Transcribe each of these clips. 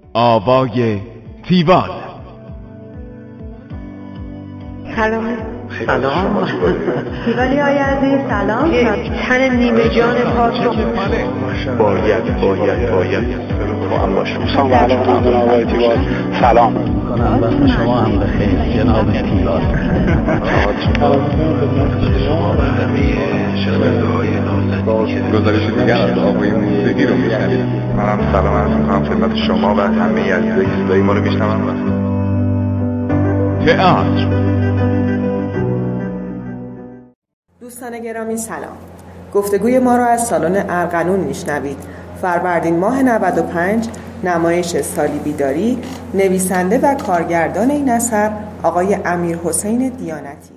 آوای تیوال. سلام. تیوالی های عزیز سلام. تن نیمه جان پاک رو باید هم باشم. سلام علیکم جناب آقای تیوال. سلام کنم وقت شما هم بخیر جناب تیوال. گزارش دیگر از آقای موسیقی رو میشنید. منم سلام عرض میکنم خدمت شما و همه عزیزایی که صدای ما رو میشنون. تئاتر. دوستان گرامی سلام. گفتگوی ما را از سالن ارغنون میشنوید. فروردین ماه 95 نمایش سالی بیداری. نویسنده و کارگردان این اثر آقای امیرحسین دیانتی.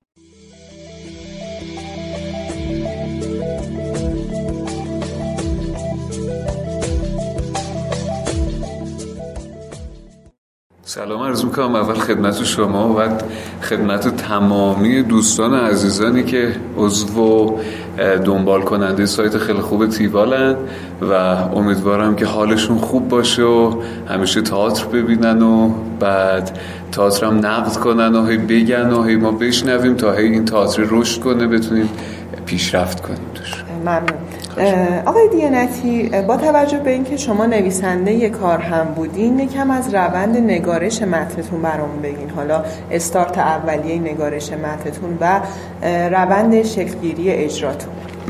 سلام عرض میکنم اول خدمت شما و خدمت تمامی دوستان عزیزانی که عضو دنبال کننده سایت خیلی خوب تیوالن و امیدوارم که حالشون خوب باشه و همیشه تئاتر ببینن و بعد تئاتر هم نقد کنن و هی بگن و هی ما بشنویم تا هی این تئاتر رشد کنه بتونیم پیشرفت کنیم توش. ممنون. آقای دیانتی، با توجه به اینکه شما نویسنده یک کار هم بودین، یکم از روند نگارش متنتون برامون بگین. حالا استارت اولیه نگارش متنتون و روند شکلگیری اجراتون.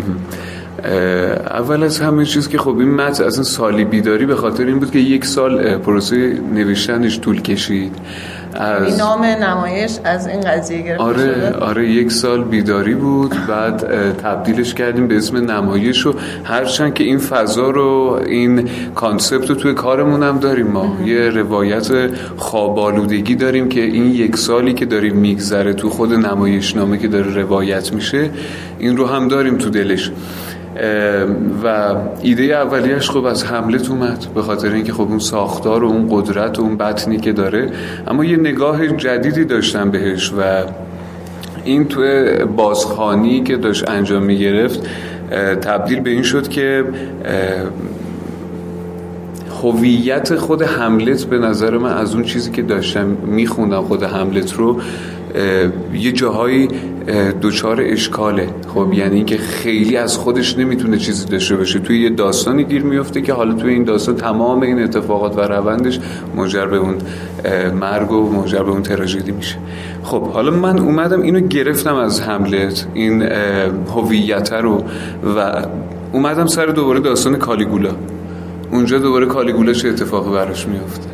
اول از همه چیز که خب این متن اصلا سالی بیداری به خاطر این بود که 1 سال پروسه نوشتنش طول کشید. از نام نمایش از این قضیه گرفته شده؟ آره 1 سال بیداری بود، بعد تبدیلش کردیم به اسم نمایش و هرچند که این فضا رو این کانسپت رو توی کارمون هم داریم. ما یه روایت خواب‌آلودگی داریم که این 1 سالی که داریم میگذره تو خود نمایشنامه که داره روایت میشه این رو هم داریم تو دلش. و ایده اولیش خب از هملت اومد به خاطر اینکه خب اون ساختار و اون قدرت و اون بطنی که داره، اما یه نگاه جدیدی داشتم بهش و این توی بازخوانی که داشت انجام میگرفت تبدیل به این شد که هویت خود هملت به نظر من از اون چیزی که داشتم میخوندم خود هملت رو یه جاهایی دوچار اشکاله. خب یعنی اینکه خیلی از خودش نمیتونه چیزی داشته باشه، توی یه داستانی گیر میفته که حالا توی این داستان تمام این اتفاقات و روندش منجر به اون مرگ و منجر به اون تراژدی میشه. خب حالا من اومدم اینو گرفتم از هملت، این هویت رو، و اومدم سر دوباره داستان کالیگولا. اونجا دوباره کالیگولا چه اتفاقی براش میفته.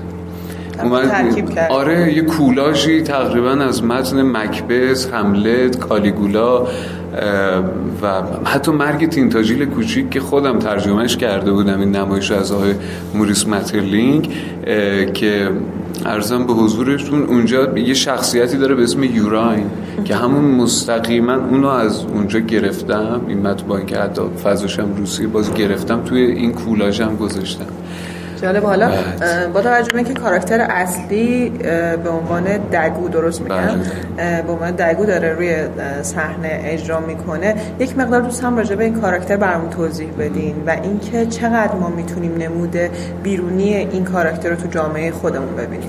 آره یه کولاژی تقریبا از متن مکبث، هملت، کالیگولا و حتی مرگ تینتاژیل کوچیک که خودم ترجمهش کرده بودم، این نمایش از آقای موریس مترلینگ که عرضم به حضورشون اونجا یه شخصیتی داره به اسم یوراین که همون مستقیما اونو از اونجا گرفتم. این متن با اینکه حتی فضاشم روسیه باز گرفتم توی این کولاژم گذاشتم. جالب. حالا با توجه به اینکه کاراکتر اصلی به عنوان دگو، درست میگم، به عنوان دگو داره روی صحنه اجرا میکنه، یک مقدار دوست هم راجع به این کاراکتر برامون توضیح بدین و اینکه چقدر ما میتونیم نمود بیرونی این کاراکتر رو تو جامعه خودمون ببینیم.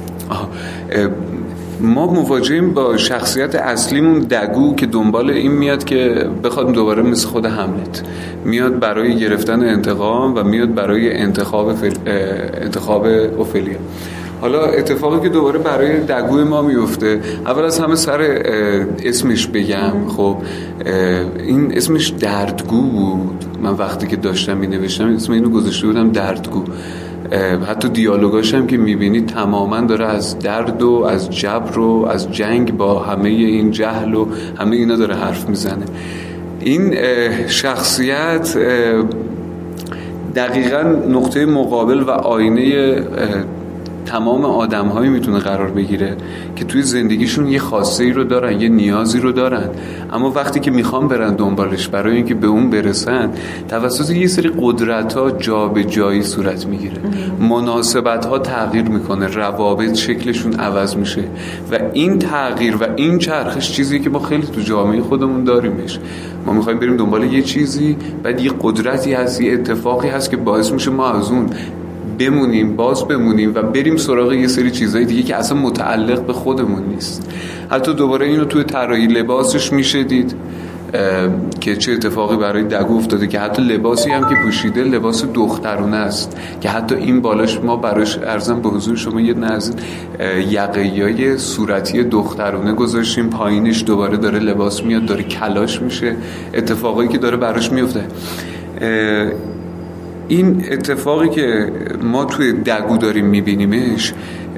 ما مواجهیم با شخصیت اصلیمون دگو که دنبال این میاد که بخواد دوباره مثل خود هملت میاد برای گرفتن انتقام و میاد برای انتخاب اوفلیا. حالا اتفاقی که دوباره برای دگو ما میفته، اول از همه سر اسمش بگم. خب این اسمش دردگو بود. من وقتی که داشتم مینوشتم اسم اینو گذاشته بودم دردگو. حتی دیالوگاش هم که میبینید تماما داره از درد و از جبر و از جنگ با همه این جهل و همه اینا داره حرف میزنه. این شخصیت دقیقاً نقطه مقابل و آینه تمام آدم‌هایی میتونه قرار بگیره که توی زندگیشون یه خواسته ای رو دارن، یه نیازی رو دارن، اما وقتی که میخوان برن دنبالش برای اینکه به اون برسن توسط یه سری قدرت‌ها جابجایی صورت میگیره، مناسبت‌ها تغییر میکنه، روابط شکلشون عوض میشه و این تغییر و این چرخش چیزی که ما خیلی تو جامعه خودمون داریمش. ما میخوایم بریم دنبال یه چیزی، بعد یه قدرتی هست، یه اتفاقی هست که باعث میشه ما از اون بمونیم، باز بمونیم و بریم سراغ یه سری چیزای دیگه که اصلا متعلق به خودمون نیست. حتی دوباره اینو توی طراحی لباسش میشه دید که چه اتفاقی برای دگو افتاده که حتی لباسی هم که پوشیده لباس دخترونه است که حتی این بالاش ما براش ارزم به حضور شما یه از یقه‌های صورتی دخترونه گذاشتیم، پایینش دوباره داره لباس میاد، داره کلاش میشه، اتفاقایی که داره براش میفته. این اتفاقی که ما توی دگو داریم میبینیمش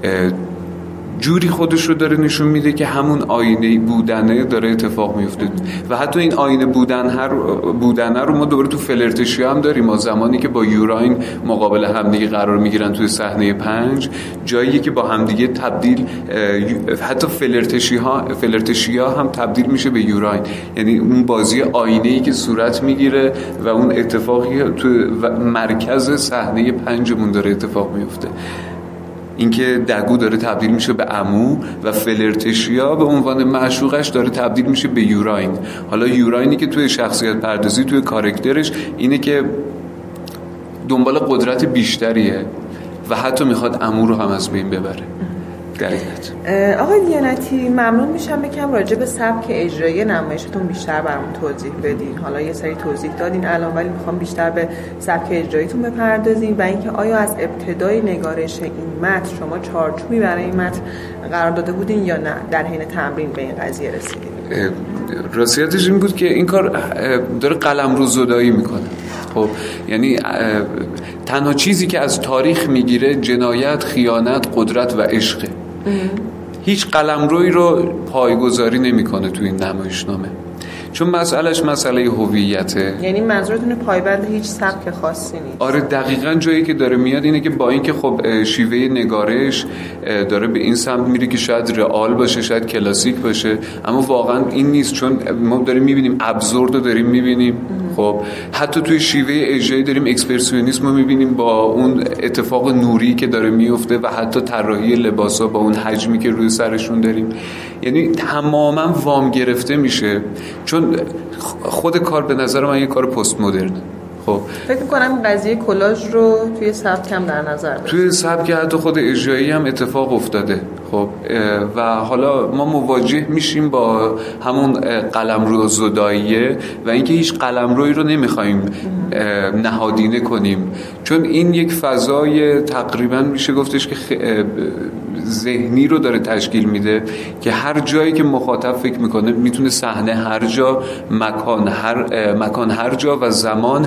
جوری خودش رو داره نشون میده که همون آینه بودنه داره اتفاق میفته و حتی این آینه بودنه رو ما دوباره تو فلرتشیا هم داریم. ما زمانی که با یوراین مقابل همدیگه قرار میگیرن توی صحنه 5 جایی که با همدیگه تبدیل، حتی فلرتشیا هم تبدیل میشه به یوراین، یعنی اون بازی آینه‌ای که صورت میگیره و اون اتفاقی تو مرکز صحنه 5 داره اتفاق میفته. اینکه دگو داره تبدیل میشه به عمو و فلرتشیا به عنوان معشوقش داره تبدیل میشه به یوراین. حالا یوراینی که توی شخصیت پردازی توی کاراکترش اینه که دنبال قدرت بیشتریه و حتی میخواد عمو رو هم از بین ببره. آقای دیانتی ممنون میشم بکنم راجع به سبک اجرایی نمایشتون بیشتر برامون توضیح بدین. حالا یه سری توضیح دادین الان ولی میخوام بیشتر به سبک اجراییتون بپردازین و اینکه آیا از ابتدای نگارش این متن شما چارچوبی برای این متن قرار داده بودین یا نه در حین تمرین به این قضیه رسیدین؟ راستیتش این بود که این کار داره قلمرو زدایی میکنه. خب یعنی تنها چیزی که از تاریخ میگیره جنایت، خیانت، قدرت و عشقه. هیچ قلمرویی رو پایگذاری نمیکنه تو این نمایشنامه، چون مسئله هویته. یعنی منظورتون پایبند هیچ سبک خاصی نیست؟ آره دقیقاً جایی که داره میاد اینه که با اینکه خب شیوه نگارش داره به این سمت میره که شاید رئال باشه، شاید کلاسیک باشه، اما واقعاً این نیست، چون ما داریم میبینیم ابزورد رو داریم میبینیم. خب حتی توی شیوه اجرایی داریم اکسپرسیونیسم رو میبینیم با اون اتفاق نوری که داره میفته و حتی طراحی لباسا با اون حجمی که روی سرشون داریم، یعنی تماما وام گرفته میشه. چون خود کار به نظر من یه کار پست مدرن. خب فکر می‌کنم قضیه کلاژ رو توی سبک هم در نظر داشت. توی سبک حتی خود اجرایی هم اتفاق افتاده. خب و حالا ما مواجه میشیم با همون قلمرو زداییه و اینکه هیچ قلمرویی رو نمیخوایم نهادینه کنیم، چون این یک فضای تقریبا میشه گفتش که ذهنی رو داره تشکیل میده که هر جایی که مخاطب فکر میکنه میتونه صحنه هر جا، مکان هر جا و زمان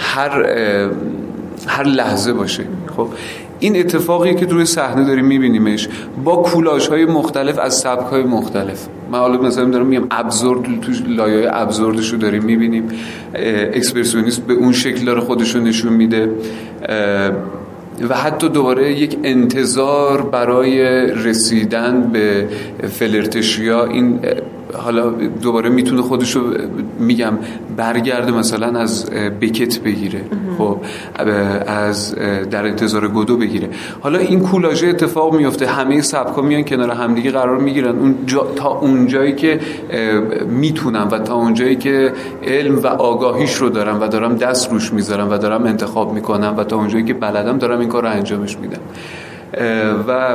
هر لحظه باشه. خب این اتفاقی که روی صحنه داریم میبینیمش با کولاژهای مختلف از سبک‌های مختلف. من حالا مثلا دارم میگم ابزورد، تو لایه‌های ابزوردش رو داریم میبینیم، اکسپرسیونیسم به اون شکل داره خودش رو نشون میده و حتی دوباره یک انتظار برای رسیدن به فلرتشیا. این حالا دوباره میتونه خودش رو میگم برگرده مثلا از بکت بگیره، خب از در انتظار گودو بگیره. حالا این کولاژ اتفاق میفته، همه سبکا میان کنار همدیگه قرار میگیرن تا اونجایی که میتونم و تا اونجایی که علم و آگاهیش رو دارم و دارم دست روش میذارم و دارم انتخاب میکنم و تا اونجایی که بلدم دارم این کار رو انجامش میدم. و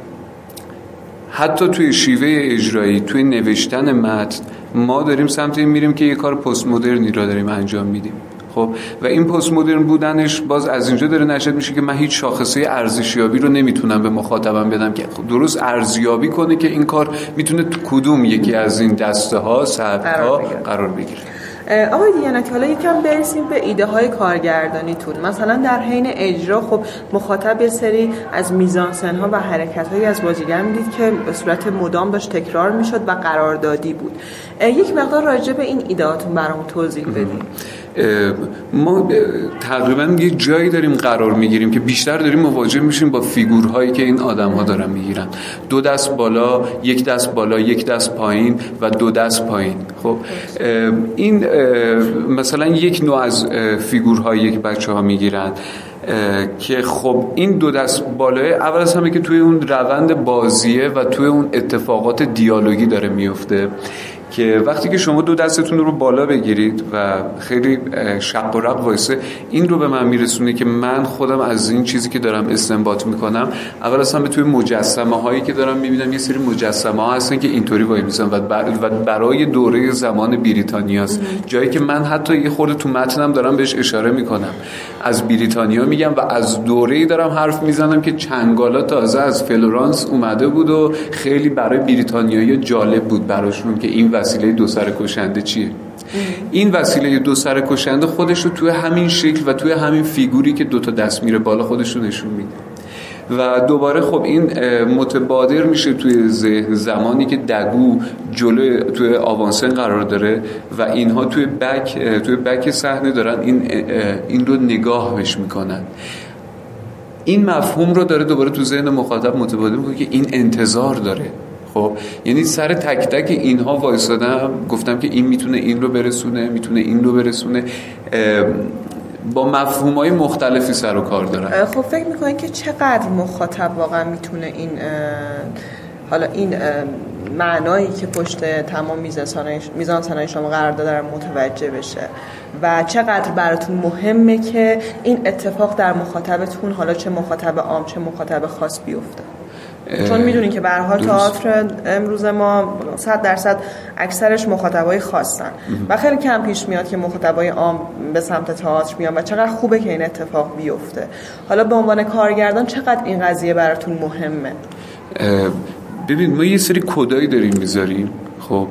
حتی توی شیوه اجرایی، توی نوشتن متن ما داریم سمت این میریم که یه کار پست مدرنی را داریم انجام میدیم. خب و این پست مدرن بودنش باز از اینجا داره نشد میشه که من هیچ شاخصه ارزشیابی رو نمیتونم به مخاطبم بدم که درست ارزیابی کنه که این کار میتونه تو کدوم یکی از این دسته ها سبک‌ها قرار بگیره. آقای دیانتی حالا یکم برسیم به ایده های کارگردانیتون. مثلا در حین اجرا خب مخاطب یه سری از میزانسن ها و حرکت هایی از بازیگر میدید که به صورت مدام داشت تکرار میشد و قراردادی بود. یک مقدار راجع به این ایدهاتون برامون توضیح بدیم. ما تقریبا یه جایی داریم قرار میگیریم که بیشتر داریم مواجه میشیم با فیگورهایی که این آدم ها دارن میگیرن، 2 دست بالا، 1 دست بالا، 1 دست پایین و 2 دست پایین. خب این مثلا یک نوع از فیگورهایی که بچه ها میگیرن که خب این 2 دست بالای اول از همه که توی اون روند بازیه و توی اون اتفاقات دیالوگی داره میفته که وقتی که شما دو دستتون رو بالا بگیرید و خیلی شق و رق وایسه، این رو به من میرسونه که من خودم از این چیزی که دارم استنباط میکنم اول اصلا به توی مجسمه هایی که دارم میبینم، یه سری مجسمه ها هستن که اینطوری وای میسن و برای دوره زمان بریتانیاست، جایی که من حتی یه خورده تو متنم دارم بهش اشاره میکنم، از بریتانیا میگم و از دوره‌ای دارم حرف میزنم که چنگالا تازه از فلورانس اومده بود و خیلی برای بریتانیایی جالب بود براشون که این وسیله دو سر کشنده چیه. این وسیله دو سر کشنده خودش رو توی همین شکل و توی همین فیگوری که دوتا دست میره بالا خودش رو نشون میده و دوباره خب این متبادر میشه توی زمانی که دگو جلو توی آوانسن قرار داره و اینها توی بک صحنه دارن این رو نگاه بهش میکنن. این مفهوم رو داره دوباره تو ذهن مخاطب متبادر میکنه که این انتظار داره. خب یعنی سر تک تک اینها وایسادم، گفتم که این میتونه این رو برسونه، میتونه این رو برسونه، با مفهوم‌های مختلفی سر و کار دارن. خب فکر میکنید که چقدر مخاطب واقعا میتونه این معنایی که پشت تمام میزانسنای شما قرار داره متوجه بشه و چقدر براتون مهمه که این اتفاق در مخاطبتون، حالا چه مخاطب عام چه مخاطب خاص بیفته؟ چون میدونین که به هر حال تئاتر امروز ما 100% اکثرش مخاطبای خاصن و خیلی کم پیش میاد که مخاطبای عام به سمت تئاتر بیان و چقدر خوبه که این اتفاق بیفته. حالا به عنوان کارگردان چقدر این قضیه براتون مهمه؟ ببین ما یه سری کدایی داریم میذاریم، خب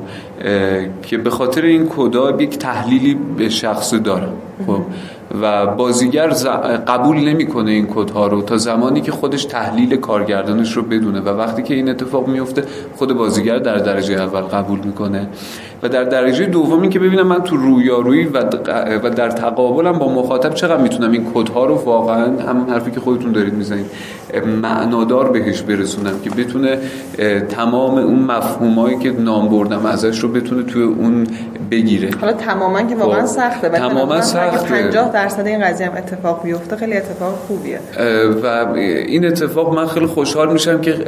که به خاطر این کدا یک تحلیلی به شخص دارم، خب و بازیگر قبول نمیکنه این کدها رو تا زمانی که خودش تحلیل کارگردانش رو بدونه و وقتی که این اتفاق میفته خود بازیگر در درجه اول قبول میکنه و در درجه دومی که ببینم من تو رویارویی و در تقابلم با مخاطب چقدر میتونم این کدها رو واقعا همون حرفی که خودتون دارید میزنید معنادار بهش برسونم که بتونه تمام اون مفهومایی که نام بردم ازش رو بتونه توی اون بگیره. حالا تماما که واقعا سخته، تماما سخته. 50% این قضیه هم اتفاق بیفته خیلی اتفاق خوبیه و این اتفاق من خیلی خوشحال میشم که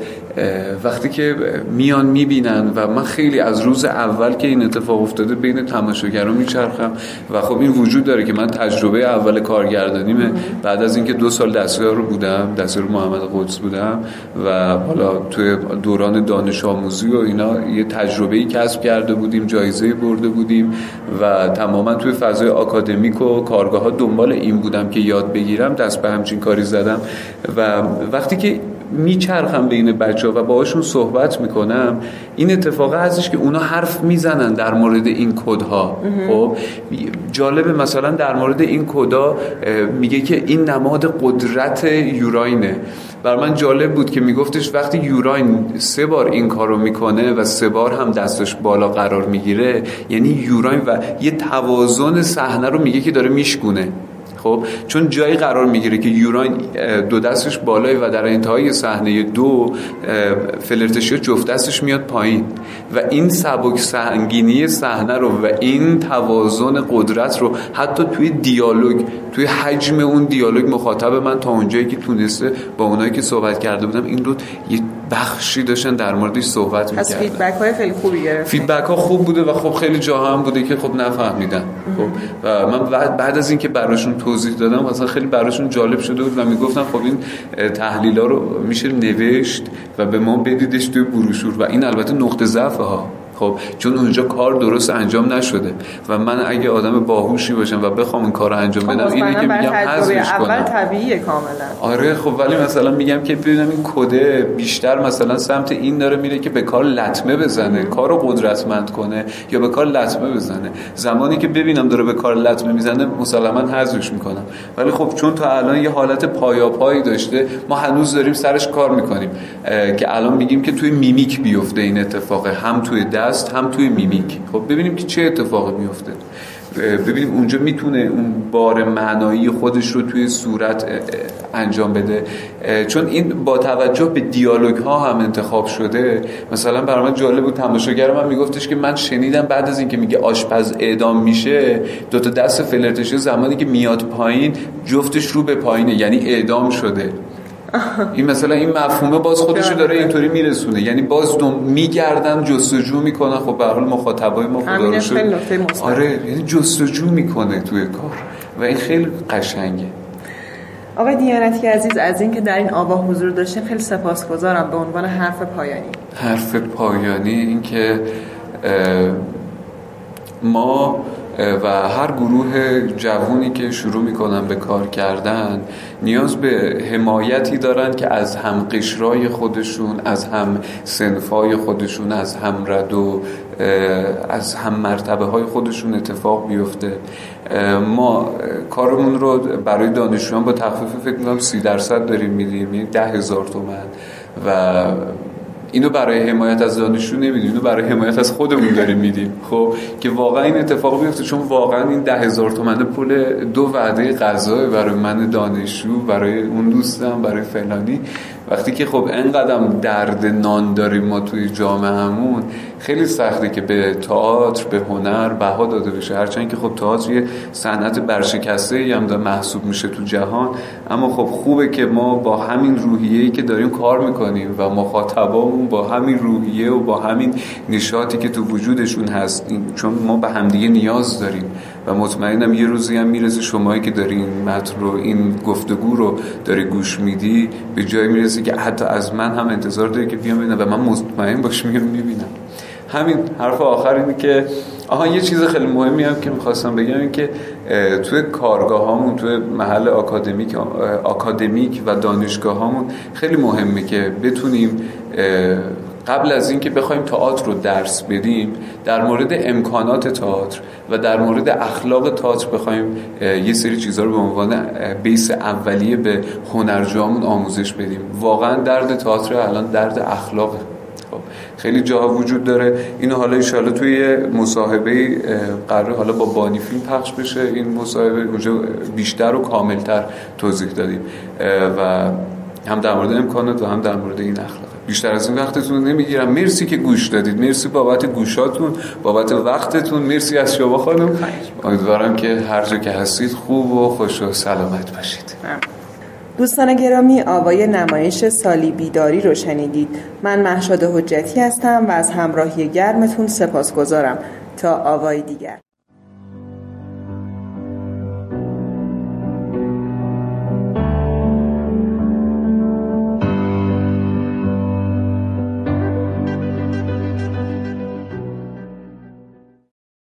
وقتی که میان میبینن و من خیلی از روز اول که این اتفاق افتاده بین تماشاگران میچرخم و خب این وجود داره که من تجربه اول کارگردانیمه بعد از اینکه 2 سال دستیار رو بودم، دستیار محمد قدس بودم و حالا توی دوران دانش آموزی و اینا یه تجربه‌ای کسب کرده بودیم، جایزه برده بودیم و تماما توی فضای آکادمیک و کارگاه‌ها دنبال این بودم که یاد بگیرم، دست به همچین کاری زدم و وقتی که میچرخم بین بچه‌ها و باهاشون صحبت میکنم این اتفاقه هستش که اونا حرف میزنن در مورد این کدها. خب جالبه مثلا در مورد این کدا میگه که این نماد قدرت یوراینه. بر من جالب بود که میگفتش وقتی یوراین 3 بار این کارو میکنه و 3 بار هم دستش بالا قرار میگیره یعنی یوراین و یه توازن صحنه رو میگه که داره میشکونه. خب چون جایی قرار میگیره که یوراین 2 دستش بالای و در انتهای صحنه 2 فلرتشیو جفت دستش میاد پایین و این سبک سنگینی صحنه رو و این توازن قدرت رو حتی توی دیالوگ، توی حجم اون دیالوگ مخاطب من تا اونجایی که تونسته با اونایی که صحبت کرده بودم این رو یه بخشی داشتن در موردش صحبت می‌کردن. پس فیدبک های خیلی خوبی گرفتن. فیدبک ها خوب بوده و خب خیلی جاها هم بوده که خب نفهمیدن. خب و من بعد از اینکه براشون توضیح دادم مثلا خیلی براشون جالب شده بود و میگفتن خب این تحلیل‌ها رو میشه نوشت و به ما بدیدش توی بروشور و این البته نقطه ضعف ها. خب چون اونجا کار درست انجام نشده و من اگه آدم باهوشی باشم و بخوام این کارو انجام بدم اینه که میگم حذفش کنم. اول طبیعیه کاملا. آره خب ولی مثلا میگم که ببینم این کده بیشتر مثلا سمت این داره میره که به کار لطمه بزنه، کارو قدرتمند کنه یا به کار لطمه بزنه. زمانی که ببینم داره به کار لطمه میزنه مسلما حذفش میکنم. ولی خب چون تا الان یه حالت پایاپایی داشته ما هنوز داریم سرش کار میکنیم که الان میگیم که توی میمیک بیفته این اتفاق، هم توی هم توی میمیک. خب ببینیم که چه اتفاقی میفته، ببینیم اونجا میتونه اون بار معنایی خودش رو توی صورت انجام بده. چون این با توجه به دیالوگ ها هم انتخاب شده. مثلا برای من جالب بود تماشاگر من میگفتش که من شنیدم بعد از اینکه میگه آشپز اعدام میشه 2 تا دست فلرتشی زمانی که میاد پایین جفتش رو به پایینه یعنی اعدام شده. این مثلا این مفهومه باز خودشو داره اینطوری میرسونه، یعنی باز میگردن جستجو میکنن. خب به هر حال مخاطبای ما خدا رو شکر آره یعنی جستجو میکنه توی کار و این خیلی قشنگه. آقای دیانتی عزیز از این که در این آوا حضور داشتین خیلی سپاسگزارم. به عنوان حرف پایانی این که ما و هر گروه جوونی که شروع میکنن به کار کردن نیاز به حمایتی دارن که از هم قشرای خودشون، از هم صنفای خودشون، از هم رد و از هم مرتبه های خودشون اتفاق بیفته. ما کارمون رو برای دانشجویان با تخفیف فکر میکنم 30% داریم میدیم، یعنی 10,000 تومان و اینو برای حمایت از دانشجو نمیدیم، اینو برای حمایت از خودمون داریم میدیم. خب که واقعا این اتفاق بیفته، چون واقعا این 10,000 تومان پول 2 وعده غذا برای من دانشجو، برای اون دوستم، برای فلانی. وقتی که خب اینقدرم درد نان داریم ما توی جامعهمون، خیلی سخته که به تئاتر، به هنر بها داده بشه. هرچند که خب تئاتر یه صنعت برشکسته‌ای هم محسوب میشه تو جهان، اما خب خوبه که ما با همین روحیه‌ای که داریم کار میکنیم و مخاطبامون با همین روحیه و با همین نشاطی که تو وجودشون هست، چون ما به همدیگه نیاز داریم و مطمئنم یه روزی هم میرسه شمایی که داری این متن رو، این گفتگو رو داری گوش میدی، به جایی میرسه که حتی از من هم انتظار داری که بیام ببینم و من مطمئن باش میام میبینم. همین حرف آخر اینه که یه چیز خیلی مهمی هم که میخواستم بگم این که توی کارگاهامون، توی محل آکادمیک و دانشگاهامون خیلی مهمه که بتونیم قبل از این که بخوایم تئاتر رو درس بدیم در مورد امکانات تئاتر و در مورد اخلاق تئاتر بخوایم یه سری چیزا رو به عنوان بیس اولیه به هنرجوامون آموزش بدیم. واقعا درد تئاتر الان درد اخلاقه. خیلی جاها وجود داره. اینو حالا ان شاءالله توی مصاحبه قراره حالا با بانی فیلم پخش بشه. این مصاحبه اونجا بیشتر و کاملتر توضیح دادیم و هم در مورد امکانات و هم در مورد این اخلاق. بیشتر از این وقتتون نمیگیرم. مرسی که گوش دادید. مرسی بابت گوشاتون، بابت وقتتون. مرسی از شما خانم. امیدوارم که هر جا که هستید خوب و خوش و سلامت باشید. دوستان گرامی، آوای نمایش سالی بیداری رو شنیدید. من مهشاد حجتی هستم و از همراهی گرمتون سپاسگزارم. تا آوای دیگر.